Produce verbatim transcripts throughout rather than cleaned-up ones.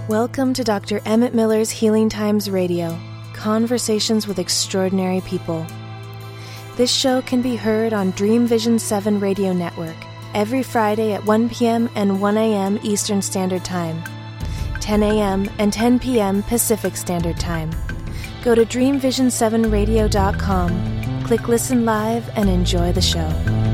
Welcome to Doctor Emmett Miller's Healing Times Radio, conversations with extraordinary people. This show can be heard on Dream Vision seven Radio Network every Friday at one p.m. and one a.m. Eastern Standard Time, ten a.m. and ten p.m. Pacific Standard Time. Go to dream vision seven radio dot com, click Listen Live, and enjoy the show.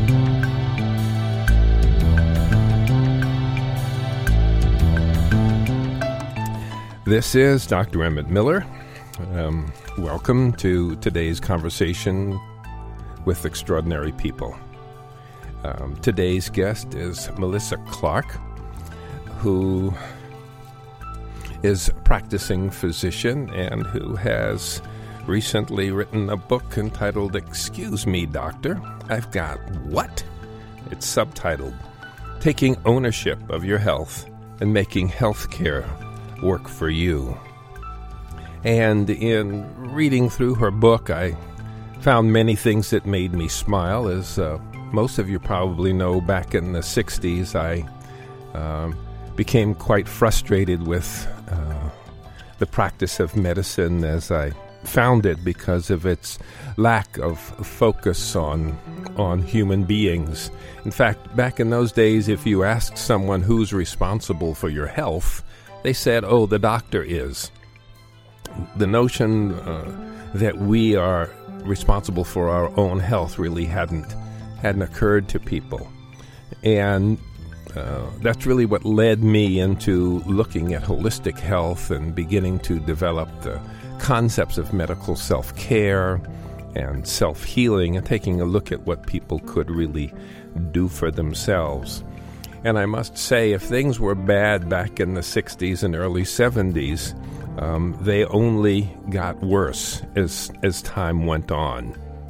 This is Doctor Emmett Miller. Um, welcome to today's conversation with extraordinary people. Um, today's guest is Melissa Clark, who is a practicing physician and who has recently written a book entitled Excuse Me, Doctor, I've Got What? It's subtitled Taking Ownership of Your Health and Making Healthcare Work for You. And in reading through her book, I found many things that made me smile. As uh, most of you probably know, back in the sixties, I uh, became quite frustrated with uh, the practice of medicine as I found it because of its lack of focus on on human beings. In fact, back in those days, if you asked someone who's responsible for your health, they said, oh, the doctor is. The notion uh, that we are responsible for our own health really hadn't hadn't occurred to people. And uh, that's really what led me into looking at holistic health and beginning to develop the concepts of medical self-care and self-healing and taking a look at what people could really do for themselves. And I must say, if things were bad back in the sixties and early seventies, um, they only got worse as as time went on.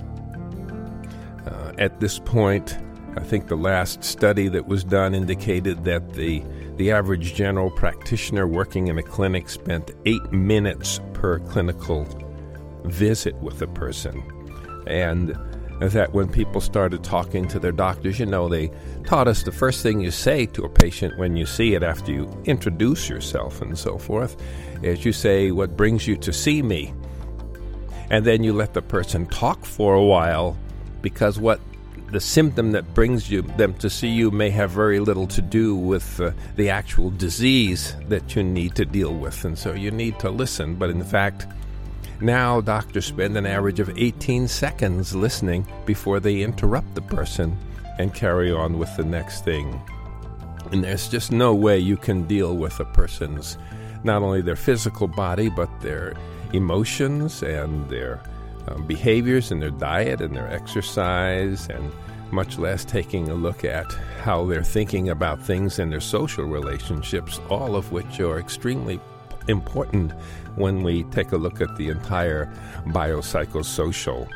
Uh, at this point, I think the last study that was done indicated that the the average general practitioner working in a clinic spent eight minutes per clinical visit with a person. And that when people started talking to their doctors, you know, they taught us the first thing you say to a patient when you see it after you introduce yourself and so forth is you say, what brings you to see me? And then you let the person talk for a while, because what the symptom that brings you them to see you may have very little to do with uh, the actual disease that you need to deal with. And so you need to listen. But in fact, now doctors spend an average of eighteen seconds listening before they interrupt the person and carry on with the next thing. And there's just no way you can deal with a person's, not only their physical body, but their emotions and their um, behaviors and their diet and their exercise, and much less taking a look at how they're thinking about things and their social relationships, all of which are extremely important when we take a look at the entire biopsychosocial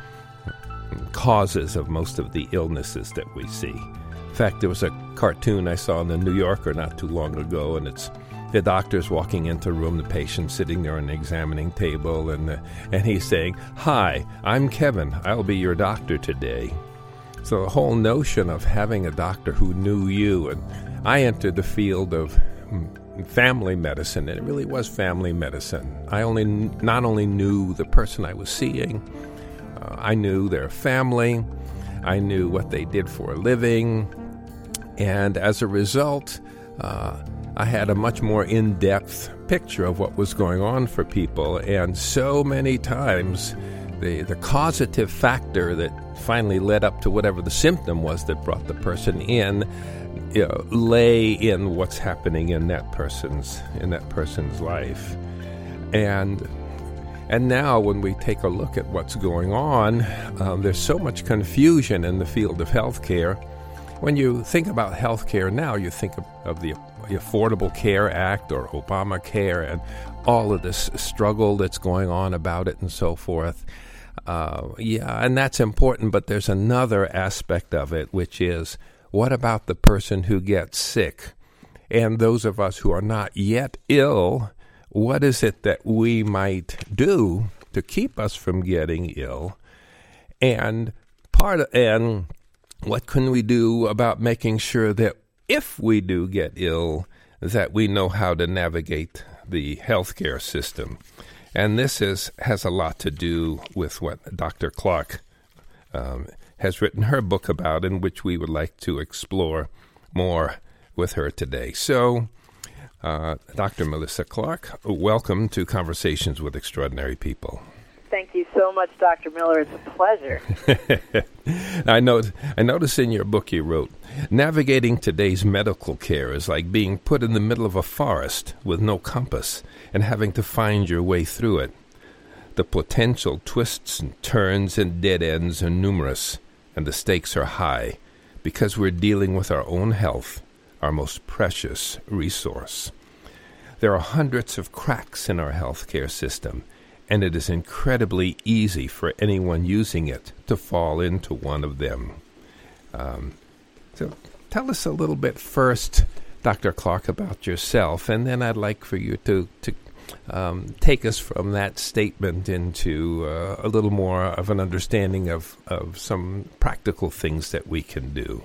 causes of most of the illnesses that we see. In fact, there was a cartoon I saw in the New Yorker not too long ago, and it's the doctor's walking into a room, the patient sitting there on an examining table, and, uh, and he's saying, "Hi, I'm Kevin. I'll be your doctor today." So the whole notion of having a doctor who knew you, and I entered the field of family medicine, and it really was family medicine. I only not only knew the person I was seeing, uh, I knew their family, I knew what they did for a living, and as a result, uh, I had a much more in-depth picture of what was going on for people. And so many times, the, the causative factor that finally led up to whatever the symptom was that brought the person in, you know, lay in what's happening in that person's in that person's life. And and now when we take a look at what's going on, um, there's so much confusion in the field of healthcare. When you think about healthcare now, you think of, of the, the Affordable Care Act or Obamacare and all of this struggle that's going on about it and so forth. Uh, yeah, and that's important, but there's another aspect of it, which is, what about the person who gets sick? And those of us who are not yet ill, what is it that we might do to keep us from getting ill? And part of, and what can we do about making sure that if we do get ill, that we know how to navigate the healthcare system. And this is, has a lot to do with what Doctor Clark um, has written her book about, in which we would like to explore more with her today. So, uh, Doctor Melissa Clark, welcome to Conversations with Extraordinary People. Thank you so much, Doctor Miller. It's a pleasure. I know. I noticed in your book you wrote, navigating today's medical care is like being put in the middle of a forest with no compass and having to find your way through it. The potential twists and turns and dead ends are numerous, and the stakes are high because we're dealing with our own health, our most precious resource. There are hundreds of cracks in our healthcare system, and it is incredibly easy for anyone using it to fall into one of them. Um, so tell us a little bit first, Doctor Clark, about yourself, and then I'd like for you to, to um, take us from that statement into uh, a little more of an understanding of, of some practical things that we can do.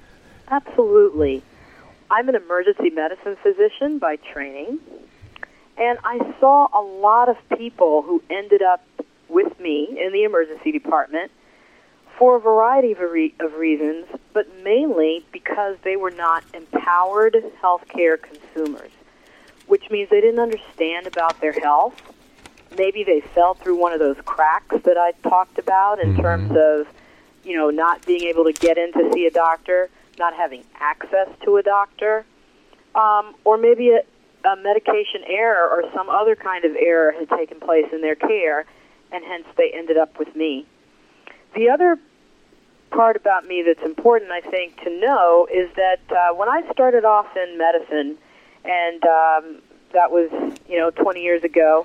Absolutely. I'm an emergency medicine physician by training, and I saw a lot of people who ended up with me in the emergency department for a variety of, re- of reasons, but mainly because they were not empowered healthcare consumers, which means they didn't understand about their health. Maybe they fell through one of those cracks that I talked about in mm-hmm. terms of, you know, not being able to get in to see a doctor, not having access to a doctor, um, or maybe a, a medication error or some other kind of error had taken place in their care, and hence they ended up with me. The other part about me that's important, I think, to know is that uh, when I started off in medicine, and um, that was, you know, twenty years ago,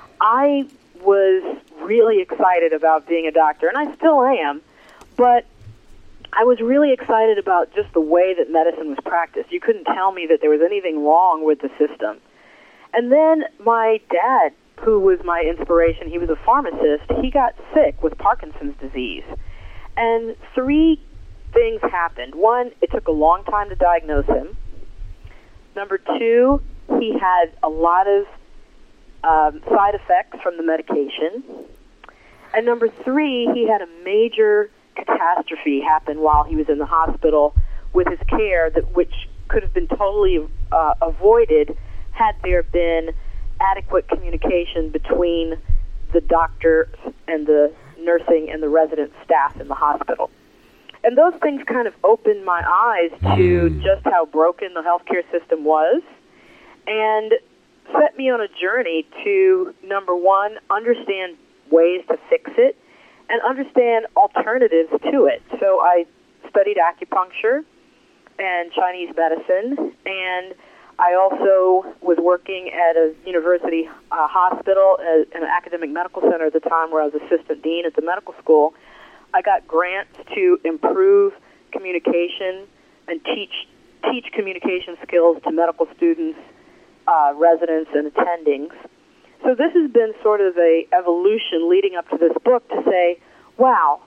I was really excited about being a doctor, and I still am, but I was really excited about just the way that medicine was practiced. You couldn't tell me that there was anything wrong with the system. And then my dad, who was my inspiration, he was a pharmacist, he got sick with Parkinson's disease. And three things happened. One, it took a long time to diagnose him. Number two, he had a lot of um, side effects from the medication. And number three, he had a major catastrophe happen while he was in the hospital with his care, that which could have been totally uh, avoided had there been adequate communication between the doctor and the nursing and the resident staff in the hospital. And those things kind of opened my eyes to just how broken the healthcare system was, and set me on a journey to, number one, understand ways to fix it, and understand alternatives to it. So I studied acupuncture and Chinese medicine, and I also was working at a university uh, hospital, uh, in an academic medical center at the time where I was assistant dean at the medical school. I got grants to improve communication and teach teach communication skills to medical students, uh, residents, and attendings. So this has been sort of a evolution leading up to this book to say, wow,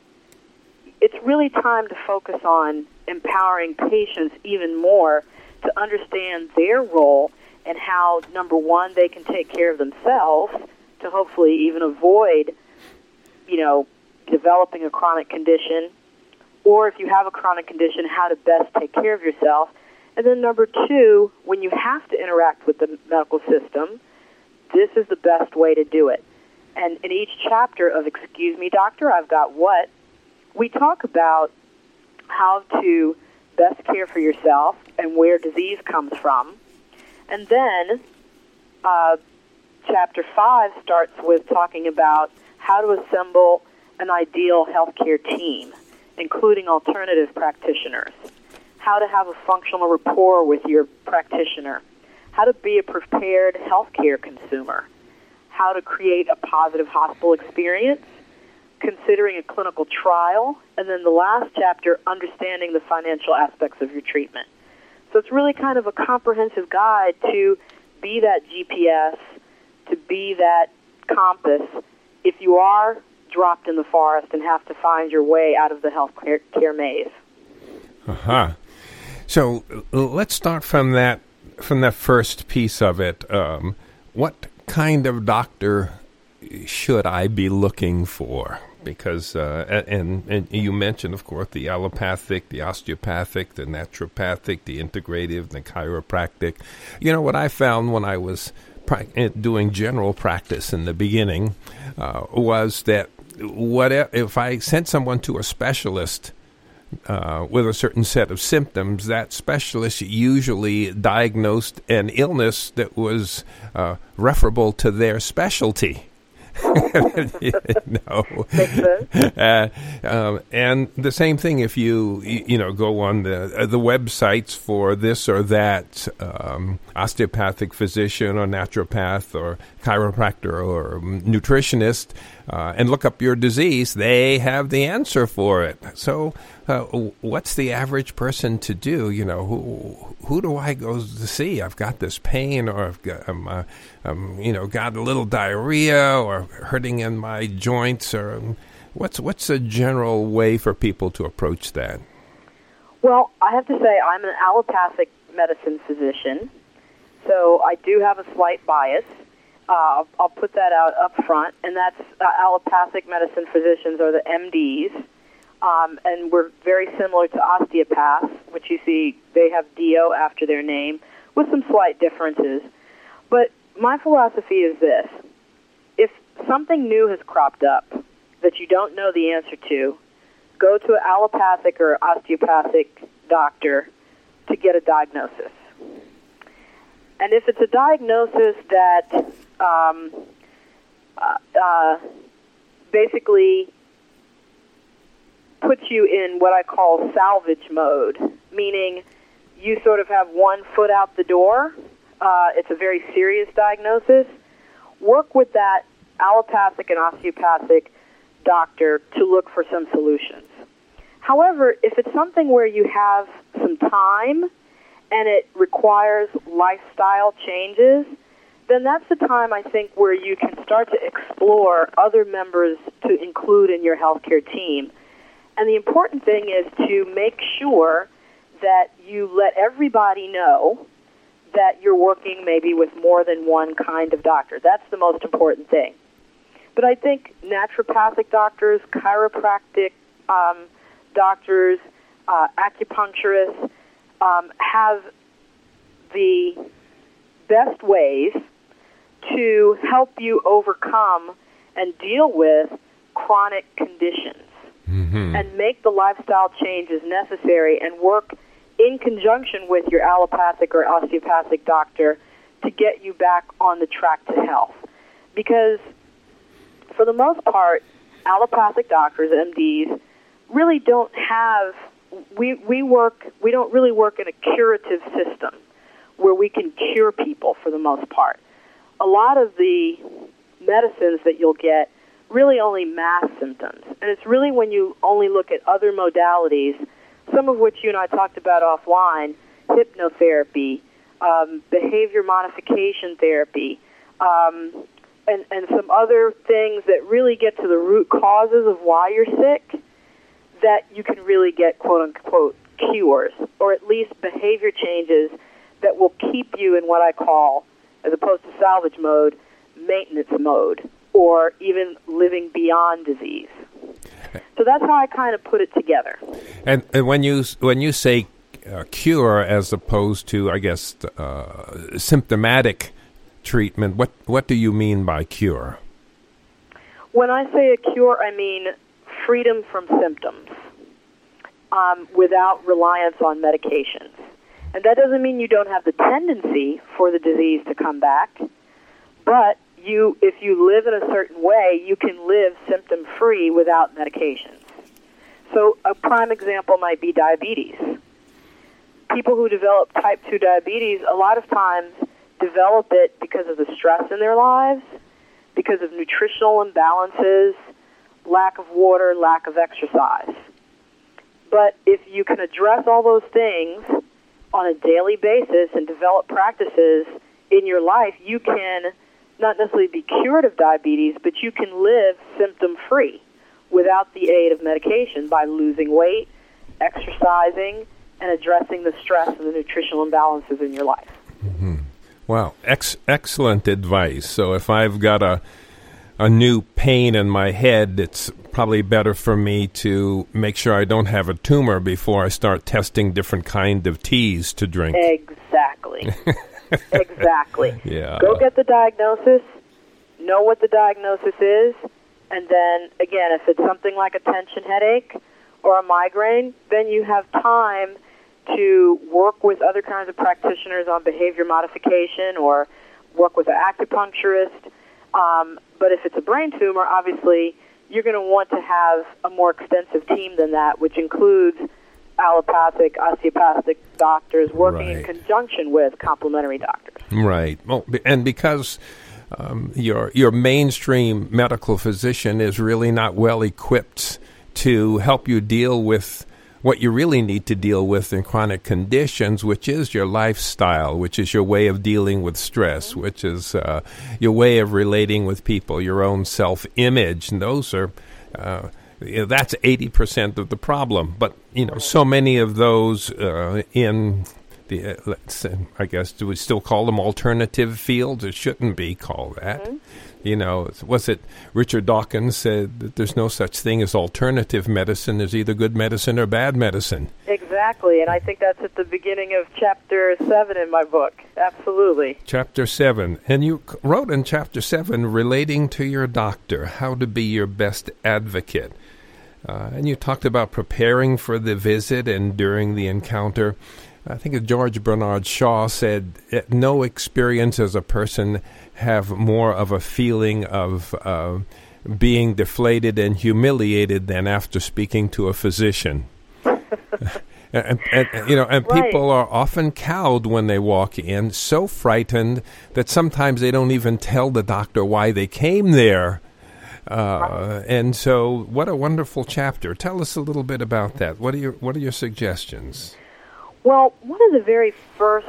it's really time to focus on empowering patients even more to understand their role and how, number one, they can take care of themselves to hopefully even avoid, you know, developing a chronic condition, or if you have a chronic condition, how to best take care of yourself. And then number two, when you have to interact with the medical system, this is the best way to do it. And in each chapter of Excuse Me, Doctor, I've Got What, we talk about how to best care for yourself and where disease comes from. And then uh, chapter five starts with talking about how to assemble an ideal healthcare team, including alternative practitioners, how to have a functional rapport with your practitioner, how to be a prepared healthcare consumer, how to create a positive hospital experience, considering a clinical trial, and then the last chapter, understanding the financial aspects of your treatment. So it's really kind of a comprehensive guide to be that G P S, to be that compass, if you are dropped in the forest and have to find your way out of the health care maze. Uh-huh. So let's start from that from that first piece of it. Um, what kind of doctor should I be looking for? Because, uh, and, and you mentioned, of course, the allopathic, the osteopathic, the naturopathic, the integrative, the chiropractic. You know, what I found when I was pra- doing general practice in the beginning uh, was that what if I sent someone to a specialist uh, with a certain set of symptoms, that specialist usually diagnosed an illness that was uh, referable to their specialty. No. Uh, um, and the same thing if you, you know, go on the uh, the websites for this or that um, osteopathic physician or naturopath or chiropractor or nutritionist uh, and look up your disease, they have the answer for it. So uh, what's the average person to do? You know, who who do I go to see? I've got this pain, or I've got, I'm, uh, I'm, you know, got a little diarrhea or hurting in my joints, or um, what's what's a general way for people to approach that? Well, I have to say I'm an allopathic medicine physician, so I do have a slight bias. Uh, I'll, I'll put that out up front, and that's uh, allopathic medicine physicians are the M Ds, um, and we're very similar to osteopaths, which you see they have D O after their name, with some slight differences. But my philosophy is this. If something new has cropped up that you don't know the answer to, go to an allopathic or osteopathic doctor to get a diagnosis. And if it's a diagnosis that um, uh, uh, basically puts you in what I call salvage mode, meaning you sort of have one foot out the door, uh, it's a very serious diagnosis, work with that allopathic and osteopathic doctor to look for some solutions. However, if it's something where you have some time and it requires lifestyle changes, then that's the time, I think, where you can start to explore other members to include in your healthcare team. And the important thing is to make sure that you let everybody know that you're working maybe with more than one kind of doctor. That's the most important thing. But I think naturopathic doctors, chiropractic um, doctors, uh, acupuncturists um, have the best ways to help you overcome and deal with chronic conditions, mm-hmm. and make the lifestyle changes necessary and work in conjunction with your allopathic or osteopathic doctor to get you back on the track to health. Because for the most part, allopathic doctors, M Ds, really don't have, we, we work, we don't really work in a curative system where we can cure people for the most part. A lot of the medicines that you'll get really only mask symptoms. And it's really when you only look at other modalities, some of which you and I talked about offline, hypnotherapy, um, behavior modification therapy, um, and, and some other things that really get to the root causes of why you're sick, that you can really get quote-unquote cures, or at least behavior changes that will keep you in what I call, as opposed to salvage mode, maintenance mode, or even living beyond disease. So that's how I kind of put it together. And, and when you when you say uh, cure as opposed to, I guess, uh, symptomatic treatment, what what do you mean by cure? When I say a cure, I mean freedom from symptoms um, without reliance on medications. And that doesn't mean you don't have the tendency for the disease to come back, but you, if you live in a certain way, you can live symptom-free without medications. So a prime example might be diabetes. People who develop type two diabetes a lot of times develop it because of the stress in their lives, because of nutritional imbalances, lack of water, lack of exercise. But if you can address all those things on a daily basis and develop practices in your life, you can not necessarily be cured of diabetes, but you can live symptom-free without the aid of medication by losing weight, exercising, and addressing the stress and the nutritional imbalances in your life. Mm-hmm. Wow, Ex- excellent advice. So if I've got a a new pain in my head, it's probably better for me to make sure I don't have a tumor before I start testing different kind of teas to drink. Exactly. Exactly. Yeah. Go get the diagnosis, know what the diagnosis is, and then, again, if it's something like a tension headache or a migraine, then you have time to work with other kinds of practitioners on behavior modification or work with an acupuncturist. Um, but if it's a brain tumor, obviously, you're going to want to have a more extensive team than that, which includes allopathic, osteopathic doctors working Right. in conjunction with complementary doctors. Right. Well, be- and because um, your your mainstream medical physician is really not well equipped to help you deal with what you really need to deal with in chronic conditions, which is your lifestyle, which is your way of dealing with stress, which is uh, your way of relating with people, your own self-image, and those are. Uh, you know, that's eighty percent of the problem. But, you know, so many of those uh, in the, uh, let's say, I guess, do we still call them alternative fields? It shouldn't be called that. Mm-hmm. You know, was it Richard Dawkins said that there's no such thing as alternative medicine. There's either good medicine or bad medicine. Exactly, and I think that's at the beginning of chapter seven in my book. Absolutely. Chapter seven. And you c- wrote in chapter seven, relating to your doctor, how to be your best advocate. Uh, and you talked about preparing for the visit and during the encounter. I think George Bernard Shaw said, no experience as a person have more of a feeling of uh, being deflated and humiliated than after speaking to a physician. and, and, you know, and right. people are often cowed when they walk in, so frightened that sometimes they don't even tell the doctor why they came there. Uh, and so, what a wonderful chapter. Tell us a little bit about that. What are your What are your suggestions? Well, one of the very first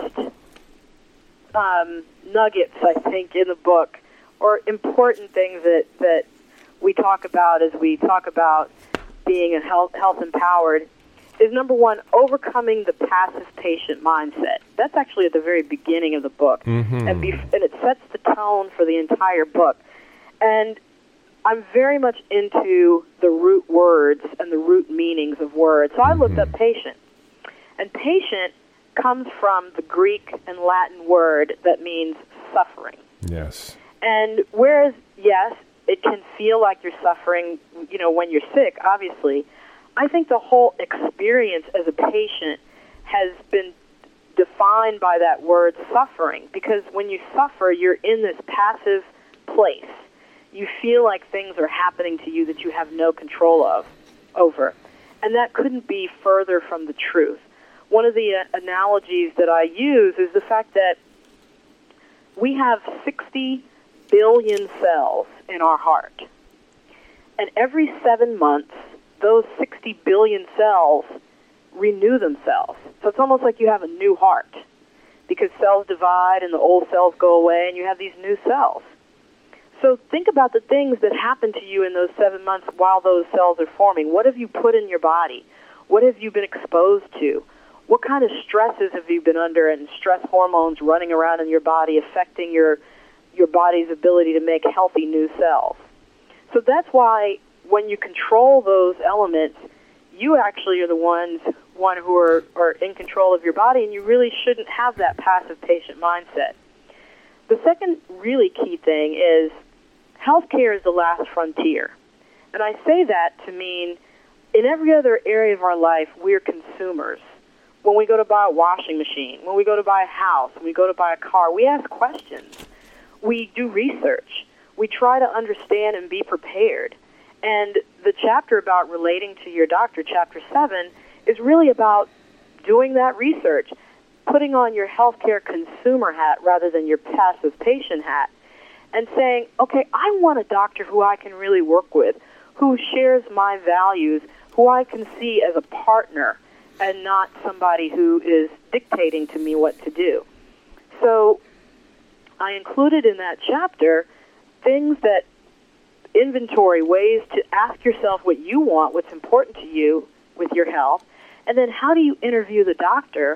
um, nuggets, I think, in the book, or important things that, that we talk about as we talk about being a health, health empowered, is number one, overcoming the passive patient mindset. That's actually at the very beginning of the book, mm-hmm. and, be, and it sets the tone for the entire book. And I'm very much into the root words and the root meanings of words. So I looked mm-hmm. up patient. And patient comes from the Greek and Latin word that means suffering. Yes. And whereas, yes, it can feel like you're suffering, you know, when you're sick, obviously, I think the whole experience as a patient has been defined by that word suffering, because when you suffer, you're in this passive place. You feel like things are happening to you that you have no control of over. And that couldn't be further from the truth. One of the uh, analogies that I use is the fact that we have sixty billion cells in our heart. And every seven months, those sixty billion cells renew themselves. So it's almost like you have a new heart, because cells divide and the old cells go away and you have these new cells. So think about the things that happen to you in those seven months while those cells are forming. What have you put in your body? What have you been exposed to? What kind of stresses have you been under, and stress hormones running around in your body affecting your your body's ability to make healthy new cells? So that's why when you control those elements, you actually are the ones one who are, are in control of your body, and you really shouldn't have that passive patient mindset. The second really key thing is healthcare is the last frontier. And I say that to mean in every other area of our life, we're consumers. When we go to buy a washing machine, when we go to buy a house, when we go to buy a car, we ask questions. We do research. We try to understand and be prepared. And the chapter about relating to your doctor, chapter seven, is really about doing that research, putting on your healthcare consumer hat rather than your passive patient hat, and saying, okay, I want a doctor who I can really work with, who shares my values, who I can see as a partner and not somebody who is dictating to me what to do. So I included in that chapter things that inventory, ways to ask yourself what you want, what's important to you with your health, and then how do you interview the doctor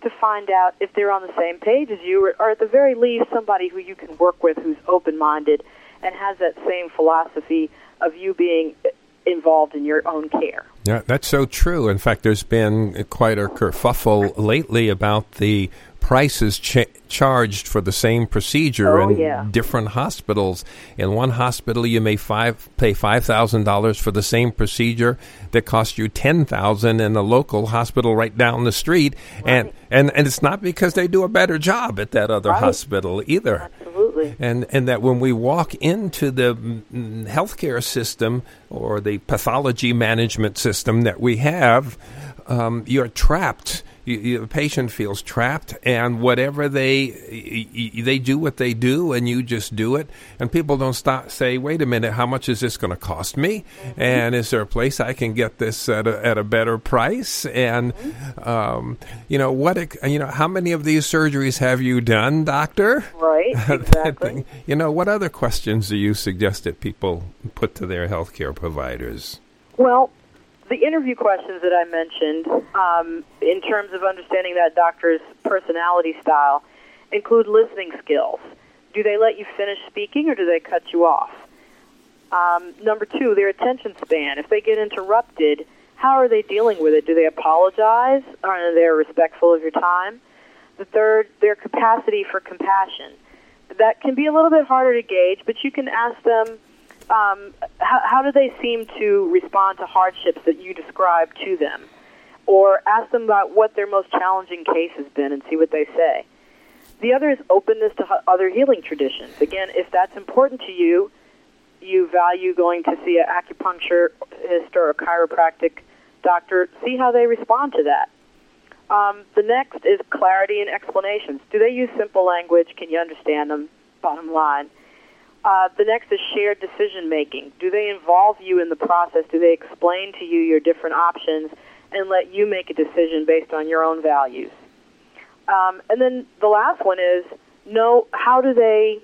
to find out if they're on the same page as you, or, or at the very least, somebody who you can work with who's open-minded and has that same philosophy of you being involved in your own care. Yeah, that's so true. In fact, there's been quite a kerfuffle lately about the prices ch- charged for the same procedure oh, in yeah. different hospitals. In one hospital, you may five, pay five thousand dollars for the same procedure that costs you ten thousand dollars in a local hospital right down the street. Right. And, and and it's not because they do a better job at that other right. hospital either. Absolutely. And and that when we walk into the mm, healthcare system or the pathology management system that we have, um, you're trapped. You, you, the patient feels trapped, and whatever they they do what they do, and you just do it. And people don't stop say, "Wait a minute, how much is this going to cost me? Mm-hmm. And is there a place I can get this at a, at a better price?" And mm-hmm. um, you know what? You know how many of these surgeries have you done, doctor? Right. Exactly. You know, what other questions do you suggest that people put to their healthcare providers? Well, the interview questions that I mentioned, um, in terms of understanding that doctor's personality style, include listening skills. Do they let you finish speaking, or do they cut you off? Um, number two, their attention span. If they get interrupted, how are they dealing with it? Do they apologize? Are they respectful of your time? The third, their capacity for compassion. That can be a little bit harder to gauge, but you can ask them, Um, how, how do they seem to respond to hardships that you describe to them? Or ask them about what their most challenging case has been and see what they say. The other is openness to h- other healing traditions. Again, if that's important to you, you value going to see an acupuncturist or a chiropractic doctor, see how they respond to that. Um, the next is clarity and explanations. Do they use simple language? Can you understand them? Bottom line. Uh, the next is shared decision-making. Do they involve you in the process? Do they explain to you your different options and let you make a decision based on your own values? Um, and then the last one is, know how do they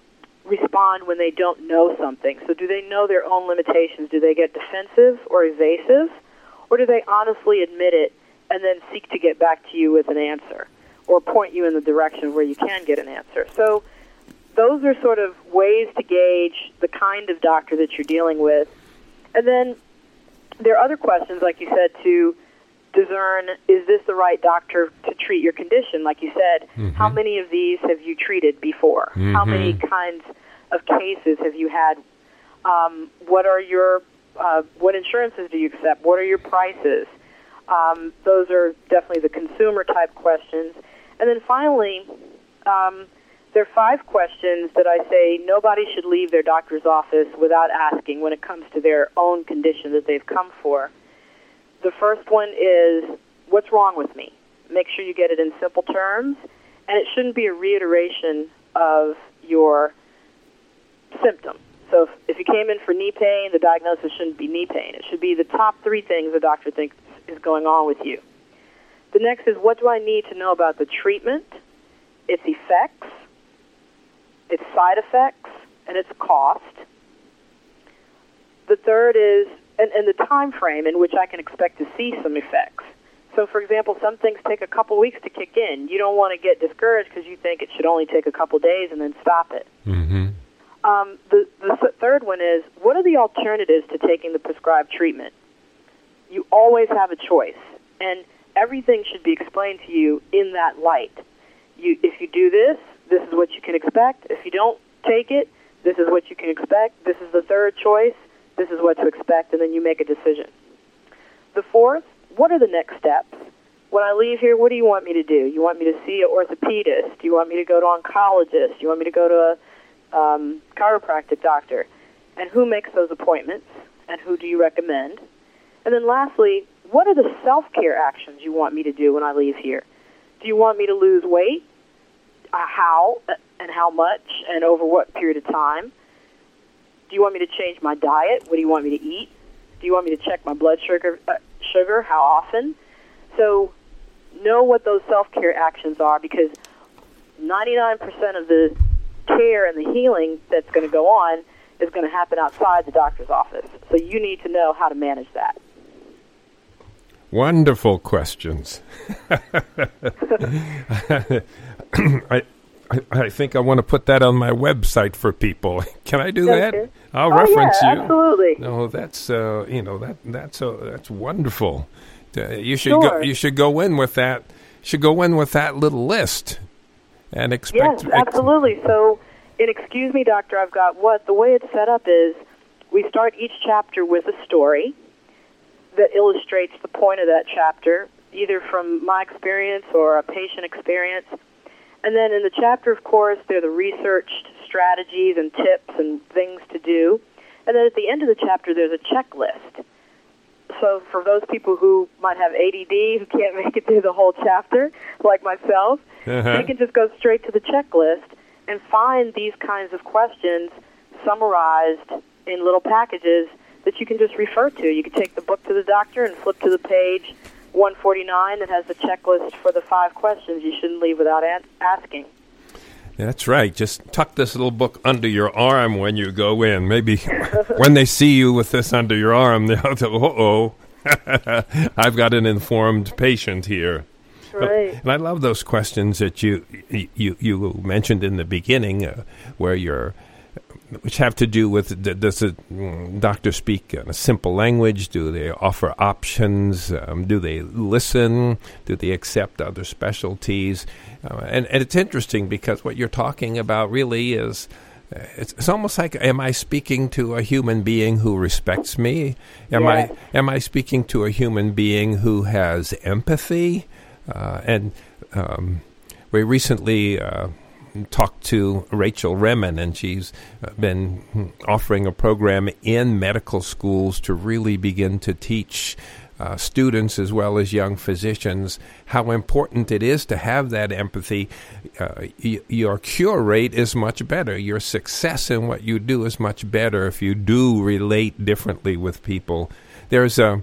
respond when they don't know something? So do they know their own limitations? Do they get defensive or evasive? Or do they honestly admit it and then seek to get back to you with an answer or point you in the direction where you can get an answer? So those are sort of ways to gauge the kind of doctor that you're dealing with. And then there are other questions, like you said, to discern, is this the right doctor to treat your condition? Like you said, mm-hmm. how many of these have you treated before? Mm-hmm. How many kinds of cases have you had? Um, what are your, uh, what insurances do you accept? What are your prices? Um, those are definitely the consumer-type questions. And then finally, um, there are five questions that I say nobody should leave their doctor's office without asking when it comes to their own condition that they've come for. The first one is, what's wrong with me? Make sure you get it in simple terms, and it shouldn't be a reiteration of your symptom. So if, if you came in for knee pain, the diagnosis shouldn't be knee pain. It should be the top three things the doctor thinks is going on with you. The next is, what do I need to know about the treatment, its effects, its side effects, and its cost? The third is, and, and the time frame in which I can expect to see some effects. So, for example, some things take a couple weeks to kick in. You don't want to get discouraged because you think it should only take a couple days and then stop it. Mm-hmm. Um, the, the third one is, what are the alternatives to taking the prescribed treatment? You always have a choice, and everything should be explained to you in that light. You, if you do this, this is what you can expect. If you don't take it, this is what you can expect. This is the third choice. This is what to expect, and then you make a decision. The fourth, what are the next steps? When I leave here, what do you want me to do? You want me to see an orthopedist? Do you want me to go to an oncologist? Do you want me to go to a um, chiropractic doctor? And who makes those appointments? And who do you recommend? And then lastly, what are the self-care actions you want me to do when I leave here? Do you want me to lose weight? Uh, how and how much and over what period of time? Do you want me to change my diet? What do you want me to eat? Do you want me to check my blood sugar? Uh, sugar? How often? So know what those self-care actions are, because ninety-nine percent of the care and the healing that's going to go on is going to happen outside the doctor's office. So you need to know how to manage that. Wonderful questions. I, I I think I want to put that on my website for people. Can I do Okay. that? I'll Oh, reference yeah, you. absolutely. No, that's uh, you know that that's uh, that's wonderful. Uh, you should Sure. go. You should go in with that. Should go in with that little list, and expect. Yes, absolutely. So, in Excuse Me, Doctor, I've got what? The way it's set up is we start each chapter with a story that illustrates the point of that chapter, either from my experience or a patient experience. And then in the chapter, of course, there are the researched strategies and tips and things to do. And then at the end of the chapter, there's a checklist. So for those people who might have A D D, who can't make it through the whole chapter, like myself, Uh-huh. they can just go straight to the checklist and find these kinds of questions summarized in little packages that you can just refer to. You can take the book to the doctor and flip to the page one forty-nine that has the checklist for the five questions you shouldn't leave without a- asking. That's right. Just tuck this little book under your arm when you go in. Maybe when they see you with this under your arm, they'll go, uh-oh, I've got an informed patient here. Right. And I love those questions that you you you mentioned in the beginning, uh, where you're, which have to do with, does the doctor speak in a simple language? Do they offer options? Um, do they listen? Do they accept other specialties? Uh, and, and it's interesting because what you're talking about really is, uh, it's, it's almost like, am I speaking to a human being who respects me? Am Yes. I am I speaking to a human being who has empathy? Uh, and um, we recently uh, talked to Rachel Remen, and she's been offering a program in medical schools to really begin to teach uh, students as well as young physicians how important it is to have that empathy. Uh, y- your cure rate is much better. Your success in what you do is much better if you do relate differently with people. There's a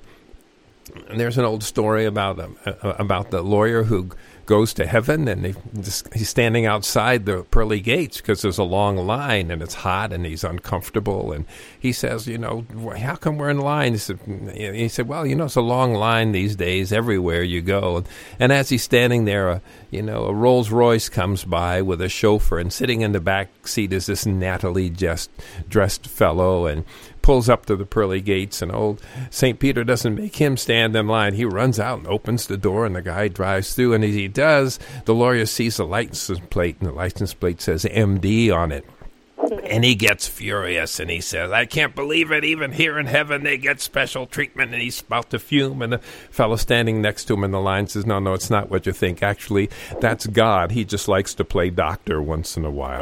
There's an old story about um, uh, about the lawyer who goes to heaven, and they, he's standing outside the pearly gates because there's a long line and it's hot and he's uncomfortable. And he says, you know, how come we're in line? He said, he said, well, you know, it's a long line these days everywhere you go. And as he's standing there, uh, you know, a Rolls Royce comes by with a chauffeur, and sitting in the back seat is this nattily just dressed fellow, and pulls up to the pearly gates, and old Saint Peter doesn't make him stand in line. He runs out and opens the door, and the guy drives through. And as he does, the lawyer sees the license plate, and the license plate says M D on it. And he gets furious, and he says, I can't believe it. Even here in heaven, they get special treatment. And he's about to fume, and the fellow standing next to him in the line says, no, no, it's not what you think. Actually, that's God. He just likes to play doctor once in a while.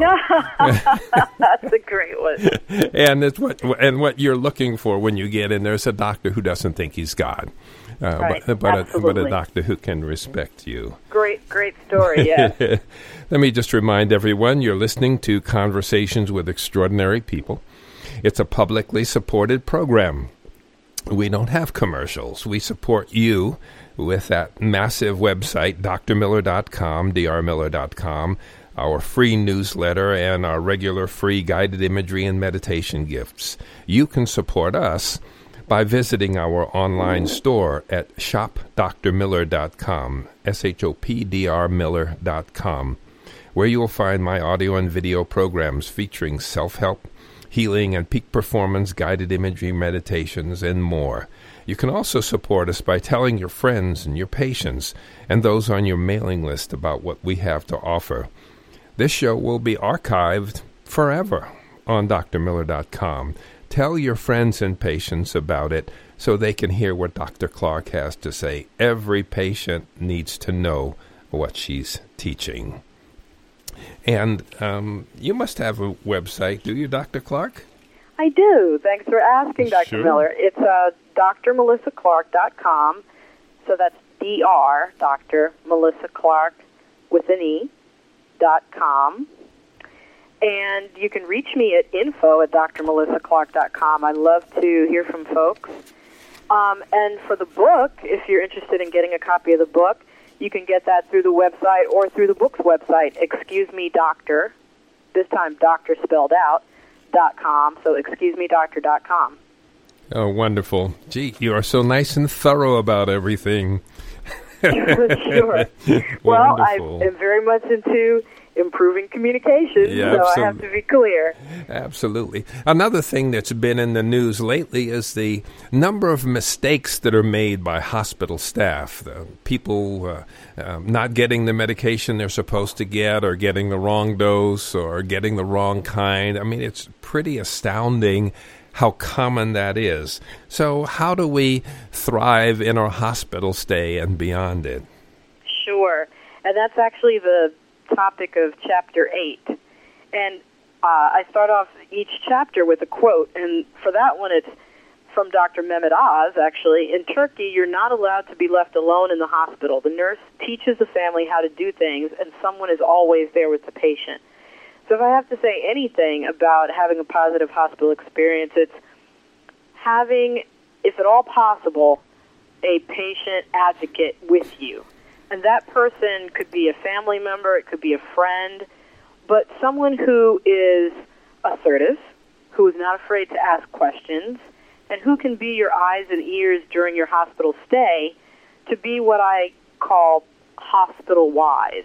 That's a great one. And it's what and what you're looking for when you get in there is a doctor who doesn't think he's God, uh, Right. but but a, but a Absolutely. doctor who can respect you. Great, great story, yes. Let me just remind everyone, you're listening to Conversations with Extraordinary People. It's a publicly supported program. We don't have commercials. We support you with that massive website, d r miller dot com, d r miller dot com, our free newsletter, and our regular free guided imagery and meditation gifts. You can support us by visiting our online store at shop d r miller dot com, S H O P D R Miller dot com, where you will find my audio and video programs featuring self-help, healing, and peak performance guided imagery meditations, and more. You can also support us by telling your friends and your patients and those on your mailing list about what we have to offer. This show will be archived forever on d r miller dot com. Tell your friends and patients about it so they can hear what Doctor Clark has to say. Every patient needs to know what she's teaching. And um, you must have a website, do you, Doctor Clark? I do. Thanks for asking, Doctor Sure. Miller. It's uh, d r melissa clark dot com. So that's D R, Doctor Melissa Clark with an E, dot com. And you can reach me at info at d r melissa clark dot com. I love to hear from folks. Um, and for the book, if you're interested in getting a copy of the book, you can get that through the website or through the book's website, Excuse Me Doctor, this time doctor spelled out, dot com, so excuse me doctor dot com. Oh, wonderful. Gee, you are so nice and thorough about everything. Sure. Well, I am very much into improving communication, yeah, so absolutely. I have to be clear. Absolutely. Another thing that's been in the news lately is the number of mistakes that are made by hospital staff. The people uh, uh, not getting the medication they're supposed to get, or getting the wrong dose, or getting the wrong kind. I mean, it's pretty astounding how common that is. So how do we thrive in our hospital stay and beyond it? Sure. And that's actually the topic of chapter eight. And uh, I start off each chapter with a quote, and for that one it's from Doctor Mehmet Oz, actually. In Turkey, you're not allowed to be left alone in the hospital. The nurse teaches the family how to do things, and someone is always there with the patient. So if I have to say anything about having a positive hospital experience, it's having, if at all possible, a patient advocate with you. And that person could be a family member, it could be a friend, but someone who is assertive, who is not afraid to ask questions, and who can be your eyes and ears during your hospital stay to be what I call hospital-wise.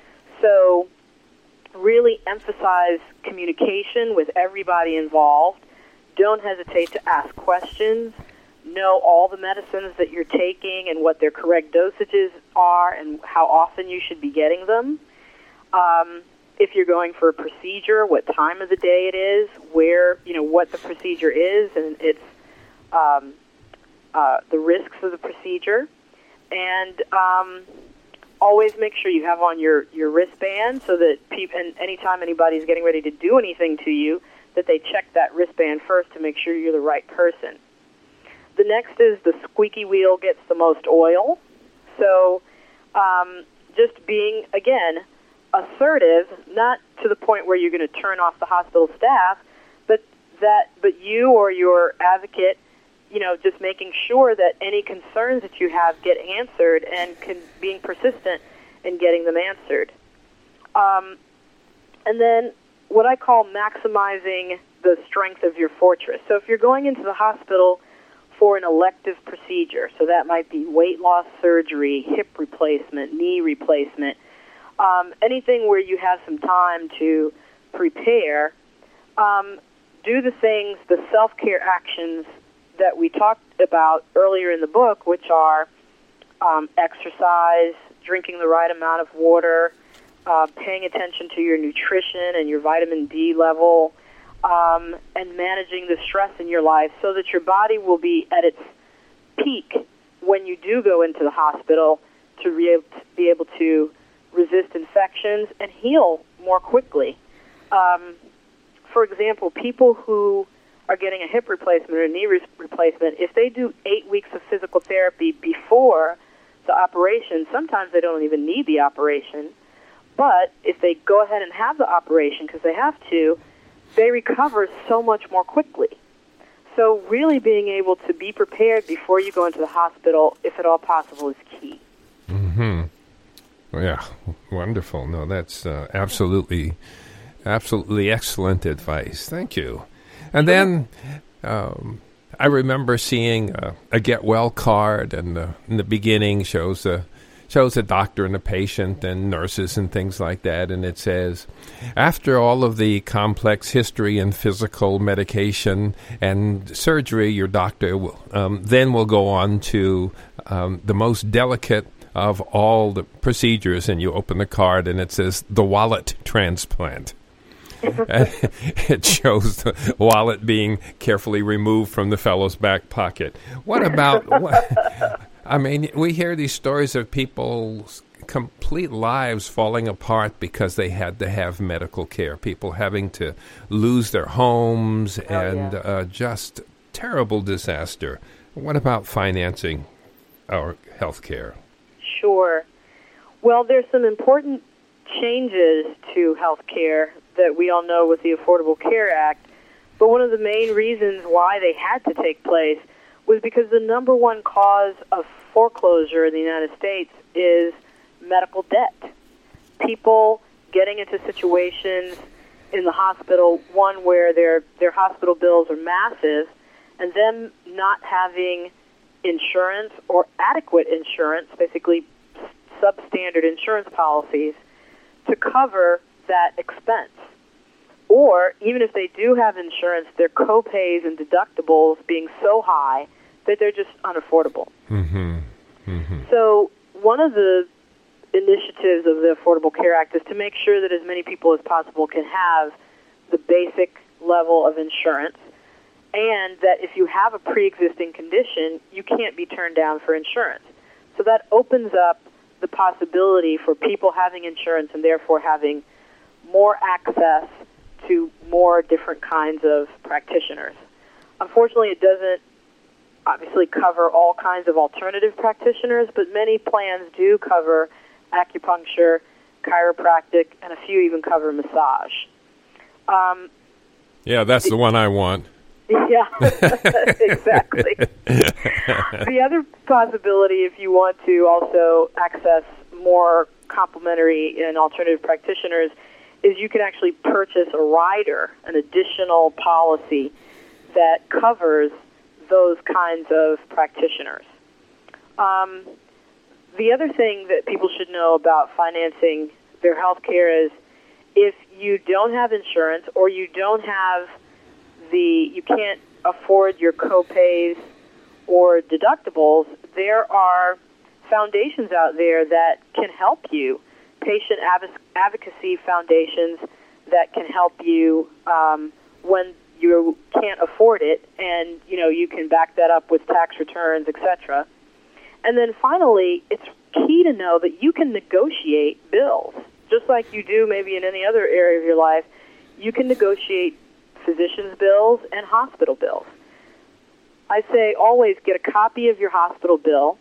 So really emphasize communication with everybody involved. Don't hesitate to ask questions. Know all the medicines that you're taking and what their correct dosages are and how often you should be getting them. Um, if you're going for a procedure, what time of the day it is, where, you know, what the procedure is, and it's um, uh, the risks of the procedure. And um, always make sure you have on your, your wristband so that people, and anytime anybody's getting ready to do anything to you, that they check that wristband first to make sure you're the right person. The next is the squeaky wheel gets the most oil. So um, just being, again, assertive, not to the point where you're going to turn off the hospital staff, but that, but you or your advocate, you know, just making sure that any concerns that you have get answered and can, being persistent in getting them answered. Um, and then what I call maximizing the strength of your fortress. So if you're going into the hospital for an elective procedure, so that might be weight loss surgery, hip replacement, knee replacement, um, anything where you have some time to prepare, um, do the things, the self-care actions that we talked about earlier in the book, which are um, exercise, drinking the right amount of water, uh, paying attention to your nutrition and your vitamin D level, um, and managing the stress in your life so that your body will be at its peak when you do go into the hospital to re- be able to resist infections and heal more quickly. Um, for example, people who are getting a hip replacement or a knee re- replacement, if they do eight weeks of physical therapy before the operation, sometimes they don't even need the operation. But if they go ahead and have the operation because they have to, they recover so much more quickly. So really being able to be prepared before you go into the hospital, if at all possible, is key. Mm-hmm. Yeah, wonderful. No, that's uh, absolutely, absolutely excellent advice. Thank you. And then um, I remember seeing a, a get well card, and the, in the beginning shows a shows a doctor and a patient and nurses and things like that, and it says, after all of the complex history and physical medication and surgery, your doctor will, um, then will go on to um, the most delicate of all the procedures, and you open the card and it says the wallet transplant. And it shows the wallet being carefully removed from the fellow's back pocket. What about, what, I mean, we hear these stories of people's complete lives falling apart because they had to have medical care, people having to lose their homes, oh, and yeah. uh, just terrible disaster. What about financing our health care? Sure. Well, there's some important changes to health care that we all know with the Affordable Care Act, but one of the main reasons why they had to take place was because the number one cause of foreclosure in the United States is medical debt. People getting into situations in the hospital, one where their their hospital bills are massive, and them not having insurance or adequate insurance, basically substandard insurance policies, to cover that expense. Or even if they do have insurance, their co-pays and deductibles being so high that they're just unaffordable. Mm-hmm. Mm-hmm. So one of the initiatives of the Affordable Care Act is to make sure that as many people as possible can have the basic level of insurance, and that if you have a pre-existing condition, you can't be turned down for insurance. So that opens up the possibility for people having insurance and therefore having more access to more different kinds of practitioners. Unfortunately, it doesn't obviously cover all kinds of alternative practitioners, but many plans do cover acupuncture, chiropractic, and a few even cover massage. Um, yeah, that's the one I want. Yeah, exactly. The other possibility, if you want to also access more complementary and alternative practitioners, is you can actually purchase a rider, an additional policy that covers those kinds of practitioners. Um, the other thing that people should know about financing their health care is if you don't have insurance or you don't have the, you can't afford your co-pays or deductibles, there are foundations out there that can help you, patient advocacy foundations that can help you um, when you can't afford it, and you know you can back that up with tax returns, et cetera. And then finally, it's key to know that you can negotiate bills, just like you do maybe in any other area of your life. You can negotiate physician's bills and hospital bills. I say always get a copy of your hospital bill,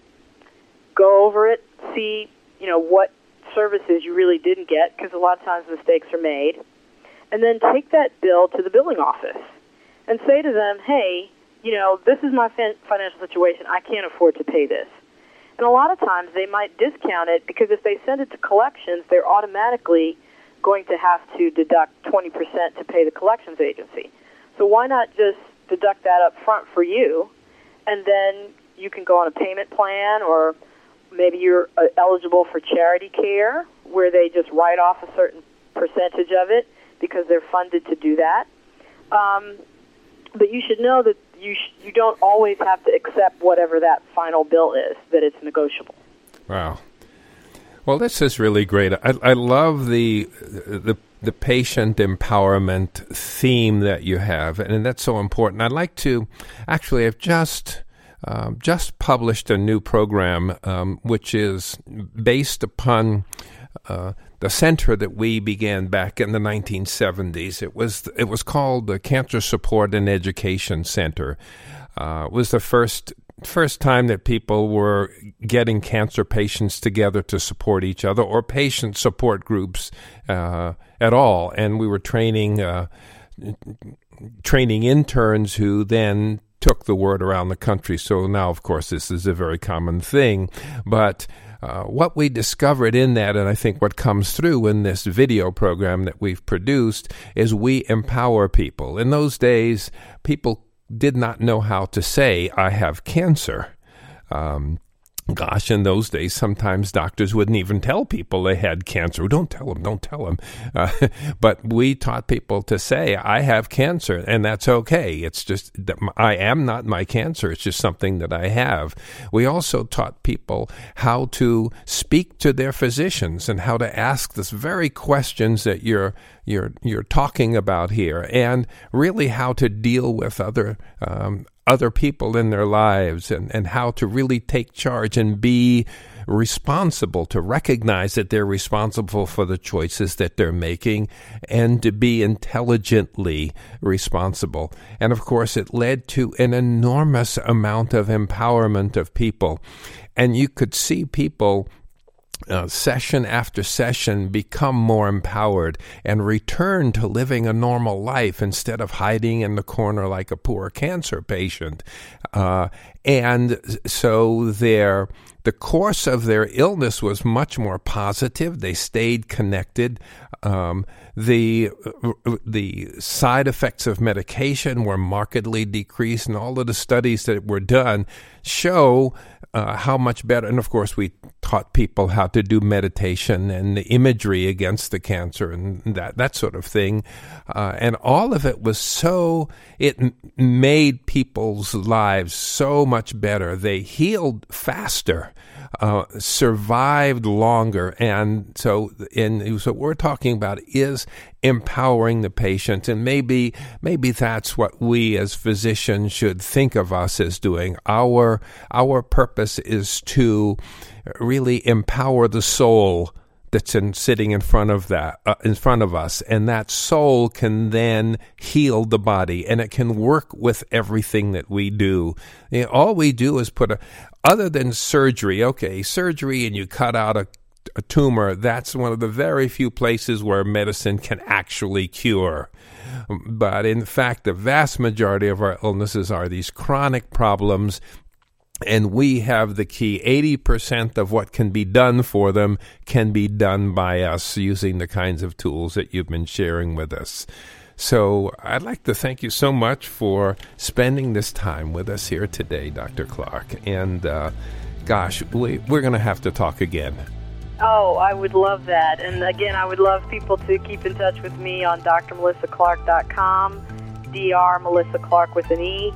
go over it, see you know what services you really didn't get, because a lot of times mistakes are made, and then take that bill to the billing office and say to them, hey, you know, this is my fin- financial situation. I can't afford to pay this. And a lot of times they might discount it because if they send it to collections, they're automatically going to have to deduct twenty percent to pay the collections agency. So why not just deduct that up front for you, and then you can go on a payment plan, or maybe you're uh, eligible for charity care where they just write off a certain percentage of it because they're funded to do that. Um, but you should know that you sh- you don't always have to accept whatever that final bill is, that it's negotiable. Wow. Well, this is really great. I, I love the the the patient empowerment theme that you have, and that's so important. I'd like to, actually, I've just um, just published a new program um, which is based upon uh, the center that we began back in the nineteen seventies. It was it was called the Cancer Support and Education Center. Uh, it was the first first time that people were getting cancer patients together to support each other, or patient support groups uh, at all. And we were training uh, training interns who then took the word around the country. So now, of course, this is a very common thing. But uh, what we discovered in that, and I think what comes through in this video program that we've produced, is we empower people. In those days, people did not know how to say, I have cancer. Um, gosh, in those days, sometimes doctors wouldn't even tell people they had cancer. Don't tell them, don't tell them. Uh, but we taught people to say, I have cancer, and that's okay. It's just that I am not my cancer. It's just something that I have. We also taught people how to speak to their physicians and how to ask this very questions that you're you're you're talking about here, and really how to deal with other um, other people in their lives, and, and how to really take charge and be responsible, to recognize that they're responsible for the choices that they're making, and to be intelligently responsible. And of course, it led to an enormous amount of empowerment of people. And you could see people Uh, session after session, become more empowered and return to living a normal life instead of hiding in the corner like a poor cancer patient. Uh, and so their the course of their illness was much more positive. They stayed connected. Um, the the side effects of medication were markedly decreased, and all of the studies that were done show uh, how much better. And of course, we taught people how to do meditation and the imagery against the cancer and that that sort of thing, uh, and all of it was so it m- made people's lives so much better. They healed faster. Uh, survived longer. And so, in, so what we're talking about is empowering the patient. And maybe, maybe that's what we as physicians should think of us as doing. Our, our purpose is to really empower the soul that's in, sitting in front of that, uh, in front of us, and that soul can then heal the body, and it can work with everything that we do. You know, all we do is put a, other than surgery, okay, surgery, and you cut out a, a tumor. That's one of the very few places where medicine can actually cure. But in fact, the vast majority of our illnesses are these chronic problems. And we have the key. eighty percent of what can be done for them can be done by us using the kinds of tools that you've been sharing with us. So I'd like to thank you so much for spending this time with us here today, Doctor Clark. And uh, gosh, we, we're going to have to talk again. Oh, I would love that. And again, I would love people to keep in touch with me on d r melissa clark dot com, Doctor Melissa Clark with an E.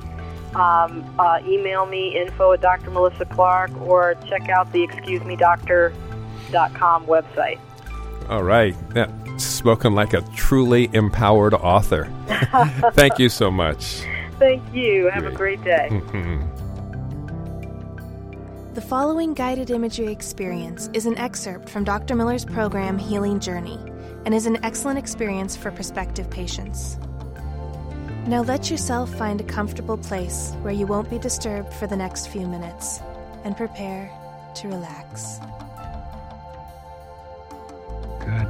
Um, uh, email me, info at Doctor Melissa Clark, or check out the excuse me doctor dot com website. All right. Yeah, spoken like a truly empowered author. Thank you so much. Thank you. Have Great. a great day. The following guided imagery experience is an excerpt from Doctor Miller's program Healing Journey and is an excellent experience for prospective patients. Now let yourself find a comfortable place where you won't be disturbed for the next few minutes, and prepare to relax. Good.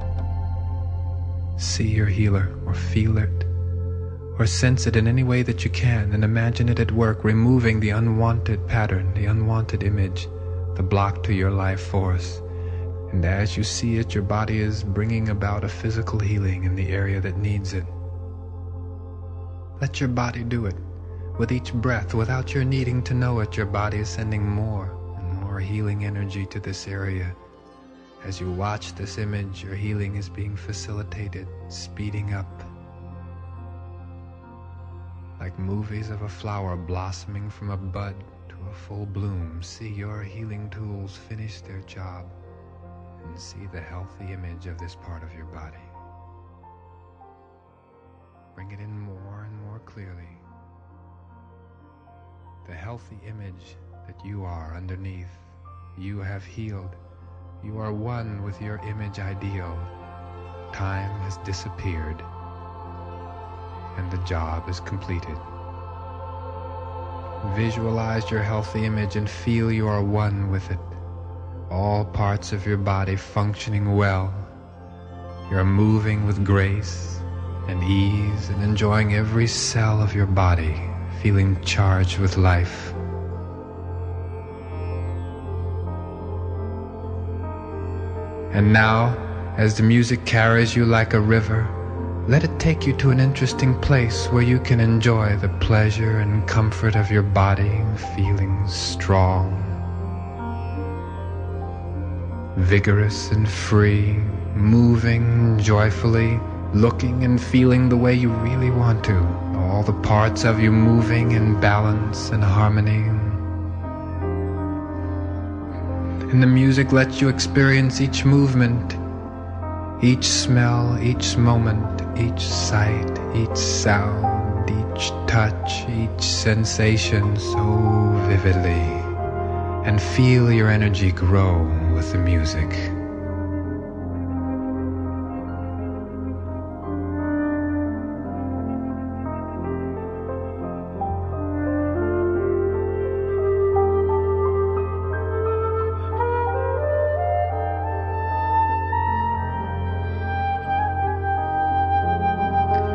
See your healer, or feel it, or sense it in any way that you can, and imagine it at work, removing the unwanted pattern, the unwanted image, the block to your life force. And as you see it, your body is bringing about a physical healing in the area that needs it. Let your body do it. With each breath, without your needing to know it, your body is sending more and more healing energy to this area. As you watch this image, your healing is being facilitated, speeding up. Like movies of a flower blossoming from a bud to a full bloom, see your healing tools finish their job and see the healthy image of this part of your body. Bring it in more and more clearly. The healthy image that you are underneath. You have healed. You are one with your image ideal. Time has disappeared, and the job is completed. Visualize your healthy image and feel you are one with it. All parts of your body functioning well. You are moving with grace and ease and enjoying every cell of your body, feeling charged with life. And now, as the music carries you like a river, let it take you to an interesting place where you can enjoy the pleasure and comfort of your body, feeling strong, vigorous and free, moving joyfully, looking and feeling the way you really want to, all the parts of you moving in balance and harmony. And the music lets you experience each movement, each smell, each moment, each sight, each sound, each touch, each sensation so vividly, and feel your energy grow with the music.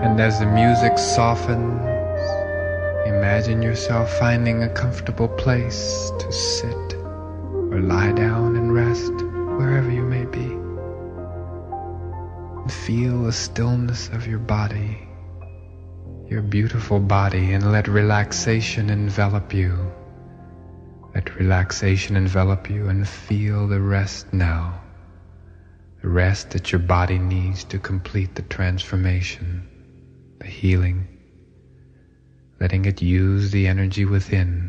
And as the music softens, imagine yourself finding a comfortable place to sit or lie down and rest wherever you may be. And feel the stillness of your body, your beautiful body, and let relaxation envelop you. Let relaxation envelop you and feel the rest now. The rest that your body needs to complete the transformation, the healing, letting it use the energy within.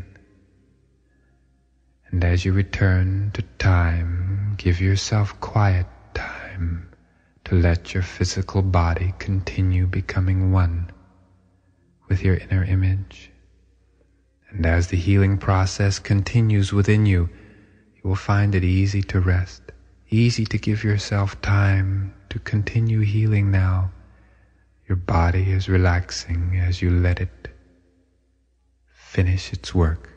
And as you return to time, give yourself quiet time to let your physical body continue becoming one with your inner image. And as the healing process continues within you, you will find it easy to rest, easy to give yourself time to continue healing now. Your body is relaxing as you let it finish its work.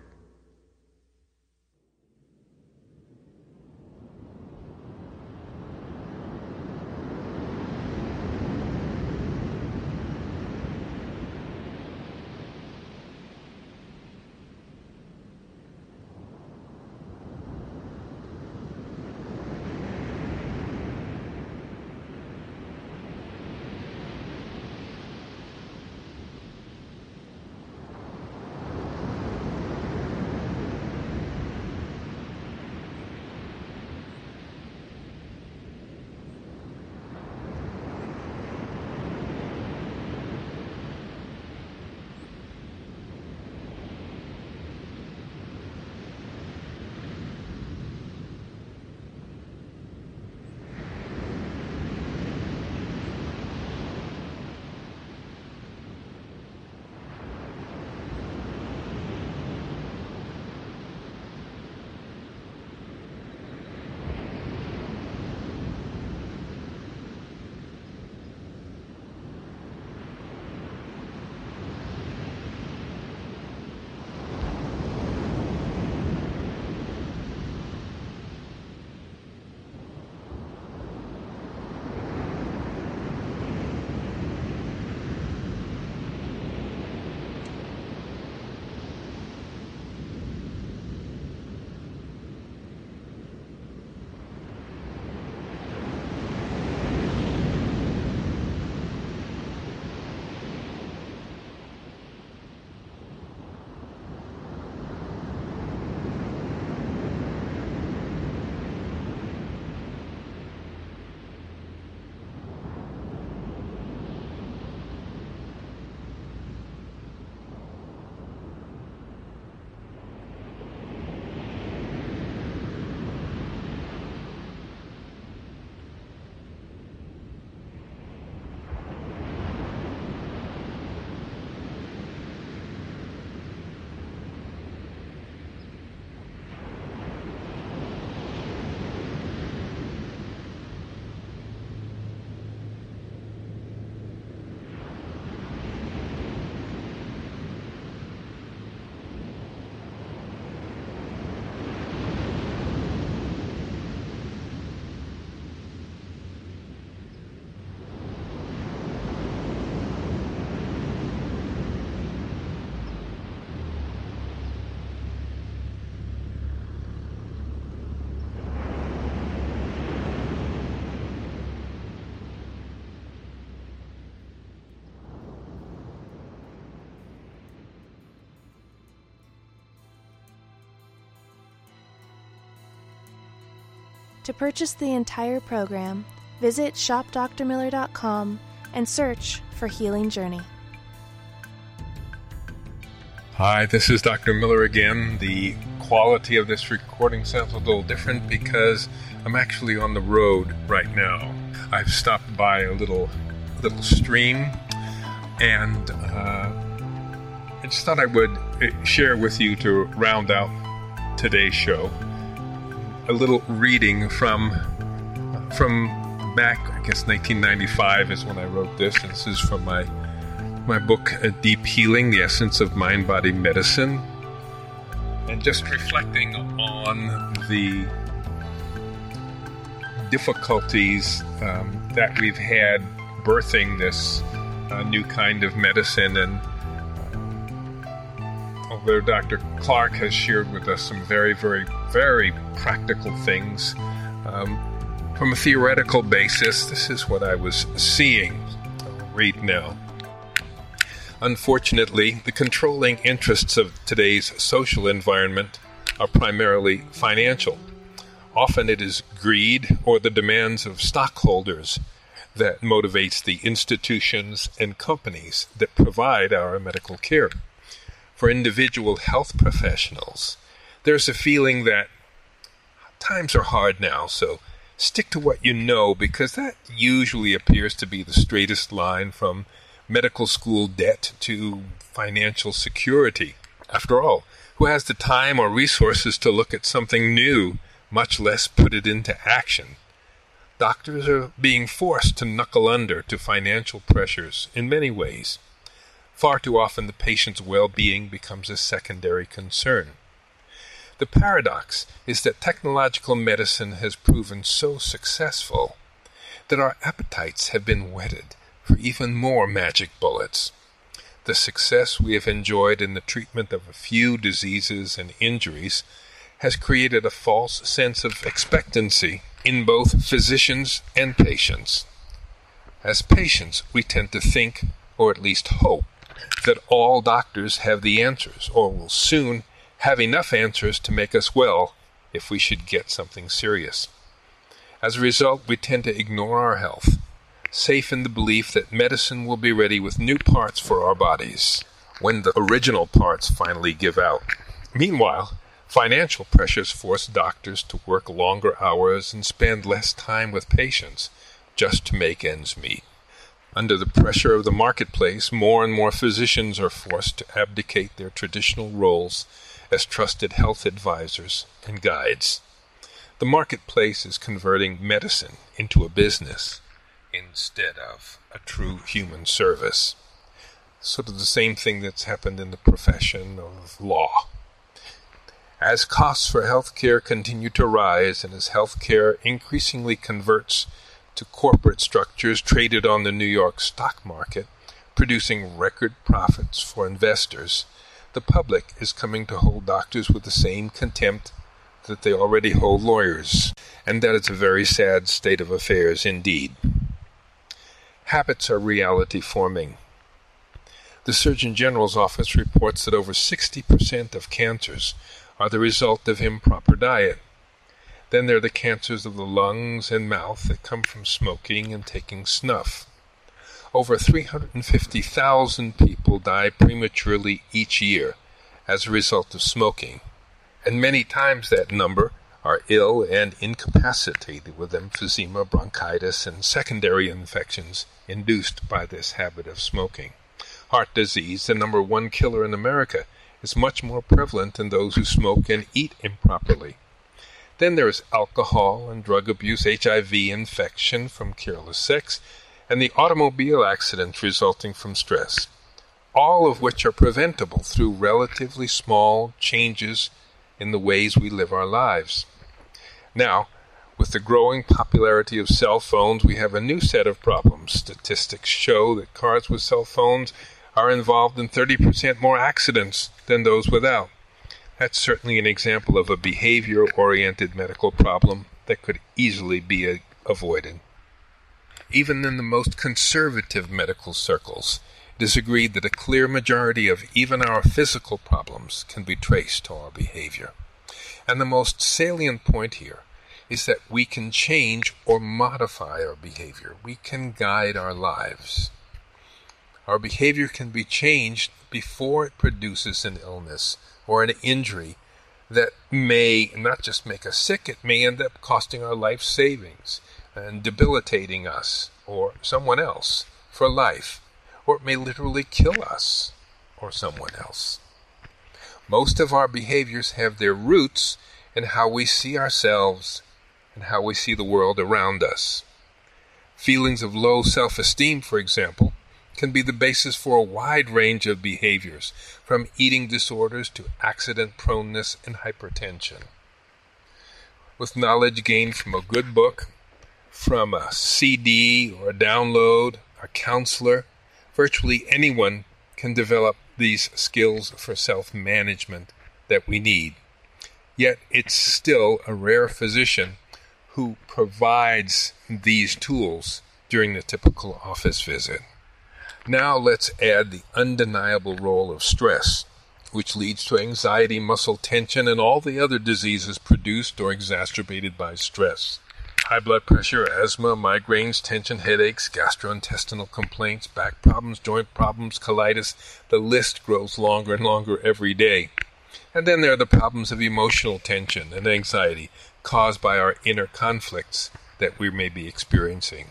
To purchase the entire program, visit shop dr miller dot com and search for Healing Journey. Hi, this is Doctor Miller again. The quality of this recording sounds a little different because I'm actually on the road right now. I've stopped by a little little stream, and uh, I just thought I would share with you to round out today's show a little reading from from back, I guess nineteen ninety-five is when I wrote this. And this is from my my book, Deep Healing, The Essence of Mind-Body Medicine, and just reflecting on the difficulties um, that we've had birthing this a new kind of medicine, and although Doctor Clark has shared with us some very, very, very practical things, um, from a theoretical basis, this is what I was seeing. I'll read now. Unfortunately, the controlling interests of today's social environment are primarily financial. Often it is greed or the demands of stockholders that motivates the institutions and companies that provide our medical care. For individual health professionals, there's a feeling that times are hard now, so stick to what you know, because that usually appears to be the straightest line from medical school debt to financial security. After all, who has the time or resources to look at something new, much less put it into action? Doctors are being forced to knuckle under to financial pressures in many ways. Far too often the patient's well-being becomes a secondary concern. The paradox is that technological medicine has proven so successful that our appetites have been whetted for even more magic bullets. The success we have enjoyed in the treatment of a few diseases and injuries has created a false sense of expectancy in both physicians and patients. As patients, we tend to think, or at least hope, that all doctors have the answers, or will soon have enough answers to make us well if we should get something serious. As a result, we tend to ignore our health, safe in the belief that medicine will be ready with new parts for our bodies when the original parts finally give out. Meanwhile, financial pressures force doctors to work longer hours and spend less time with patients just to make ends meet. Under the pressure of the marketplace, more and more physicians are forced to abdicate their traditional roles as trusted health advisors and guides. The marketplace is converting medicine into a business instead of a true human service. Sort of the same thing that's happened in the profession of law. As costs for healthcare continue to rise, and as healthcare increasingly converts to corporate structures traded on the New York stock market, producing record profits for investors, the public is coming to hold doctors with the same contempt that they already hold lawyers, and that is a very sad state of affairs indeed. Habits are reality forming. The Surgeon General's office reports that over sixty percent of cancers are the result of improper diet. Then there are the cancers of the lungs and mouth that come from smoking and taking snuff. Over three hundred fifty thousand people die prematurely each year as a result of smoking, and many times that number are ill and incapacitated with emphysema, bronchitis, and secondary infections induced by this habit of smoking. Heart disease, the number one killer in America, is much more prevalent in those who smoke and eat improperly. Then there is alcohol and drug abuse, H I V infection from careless sex, and the automobile accidents resulting from stress, all of which are preventable through relatively small changes in the ways we live our lives. Now, with the growing popularity of cell phones, we have a new set of problems. Statistics show that cars with cell phones are involved in thirty percent more accidents than those without. That's certainly an example of a behavior-oriented medical problem that could easily be a- avoided. Even in the most conservative medical circles, it is agreed that a clear majority of even our physical problems can be traced to our behavior. And the most salient point here is that we can change or modify our behavior. We can guide our lives. Our behavior can be changed before it produces an illness or an injury that may not just make us sick, it may end up costing our life savings and debilitating us or someone else for life, or it may literally kill us or someone else. Most of our behaviors have their roots in how we see ourselves and how we see the world around us. Feelings of low self-esteem, for example, can be the basis for a wide range of behaviors, from eating disorders to accident proneness and hypertension. With knowledge gained from a good book, from a C D or a download, a counselor, Virtually anyone can develop these skills for self-management that we need. Yet it's still a rare physician who provides these tools during the typical office visit. Now let's add the undeniable role of stress, which leads to anxiety, muscle tension, and all the other diseases produced or exacerbated by stress. High blood pressure, asthma, migraines, tension, headaches, gastrointestinal complaints, back problems, joint problems, colitis. The list grows longer and longer every day. And then there are the problems of emotional tension and anxiety caused by our inner conflicts that we may be experiencing.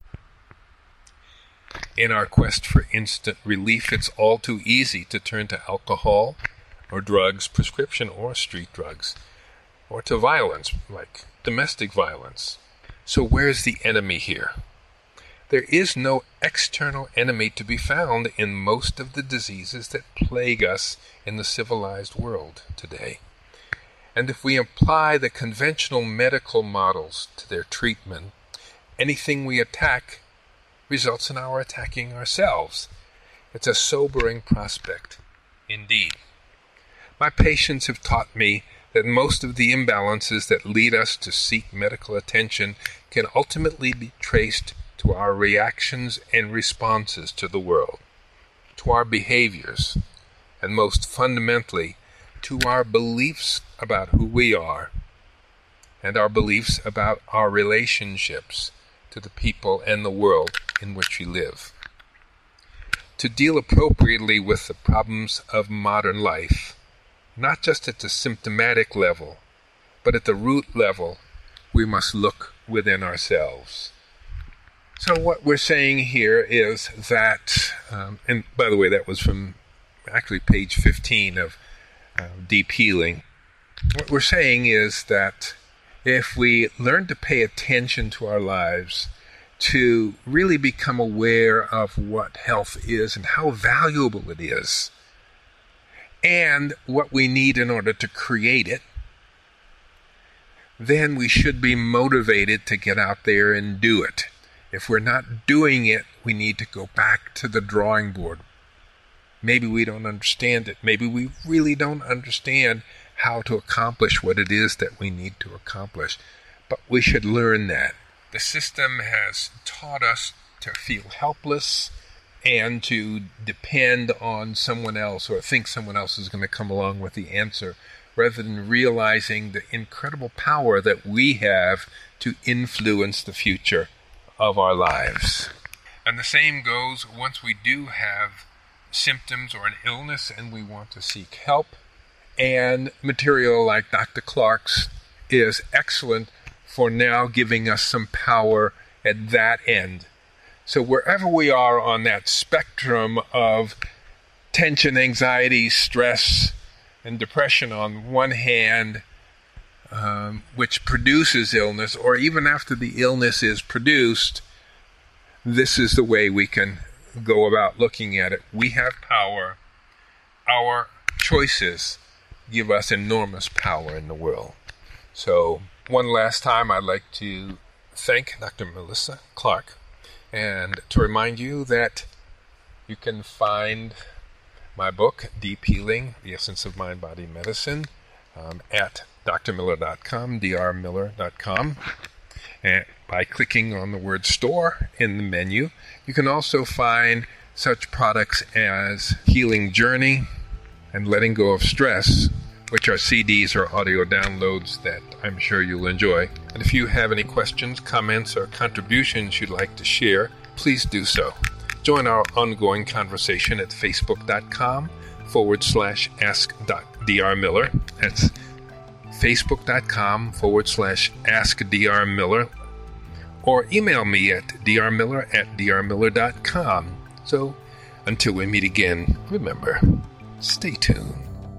In our quest for instant relief, it's all too easy to turn to alcohol or drugs, prescription or street drugs, or to violence, like domestic violence. So where's the enemy here? There is no external enemy to be found in most of the diseases that plague us in the civilized world today. And if we apply the conventional medical models to their treatment, anything we attack results in our attacking ourselves. It's a sobering prospect indeed. My patients have taught me that most of the imbalances that lead us to seek medical attention can ultimately be traced to our reactions and responses to the world, to our behaviors, and most fundamentally, to our beliefs about who we are, and our beliefs about our relationships to the people and the world in which we live. To deal appropriately with the problems of modern life, not just at the symptomatic level, but at the root level, we must look within ourselves. So what we're saying here is that, um, and by the way, that was from actually page fifteen of uh, Deep Healing. What we're saying is that if we learn to pay attention to our lives, to really become aware of what health is and how valuable it is, and what we need in order to create it, then we should be motivated to get out there and do it. If we're not doing it, we need to go back to the drawing board. Maybe we don't understand it. Maybe we really don't understand how to accomplish what it is that we need to accomplish. But we should learn that. The system has taught us to feel helpless and to depend on someone else or think someone else is going to come along with the answer, rather than realizing the incredible power that we have to influence the future of our lives. And the same goes once we do have symptoms or an illness and we want to seek help. And material like Doctor Clark's is excellent for now giving us some power at that end. So wherever we are on that spectrum of tension, anxiety, stress, and depression on one hand, um, which produces illness, or even after the illness is produced, this is the way we can go about looking at it. We have power. Our choices give us enormous power in the world. So one last time, I'd like to thank Doctor Melissa Clark, and to remind you that you can find my book, Deep Healing, The Essence of Mind, Body, Medicine, um, at d r miller dot com, d r miller dot com. And by clicking on the word store in the menu, you can also find such products as Healing Journey and Letting Go of Stress, which are C Ds or audio downloads that I'm sure you'll enjoy. And if you have any questions, comments, or contributions you'd like to share, please do so. Join our ongoing conversation at facebook.com forward slash ask Dr Miller. That's facebook.com forward slash ask Dr Miller. Or email me at drmiller at drmiller dot com. So until we meet again, remember, stay tuned.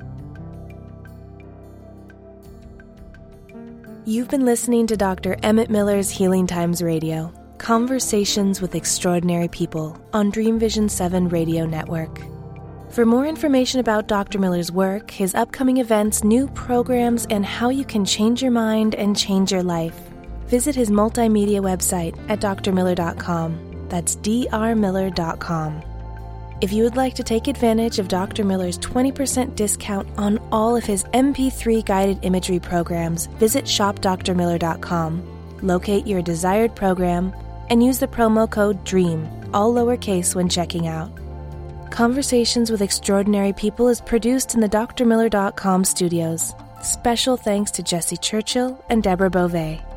You've been listening to Doctor Emmett Miller's Healing Times Radio, Conversations with Extraordinary People on Dream Vision seven Radio Network. For more information about Doctor Miller's work, his upcoming events, new programs, and how you can change your mind and change your life, visit his multimedia website at d r miller dot com. That's d r miller dot com. If you would like to take advantage of Doctor Miller's twenty percent discount on all of his M P three guided imagery programs, visit shop dr miller dot com, locate your desired program, and use the promo code DREAM, all lowercase, when checking out. Conversations with Extraordinary People is produced in the dr miller dot com studios. Special thanks to Jesse Churchill and Deborah Beauvais.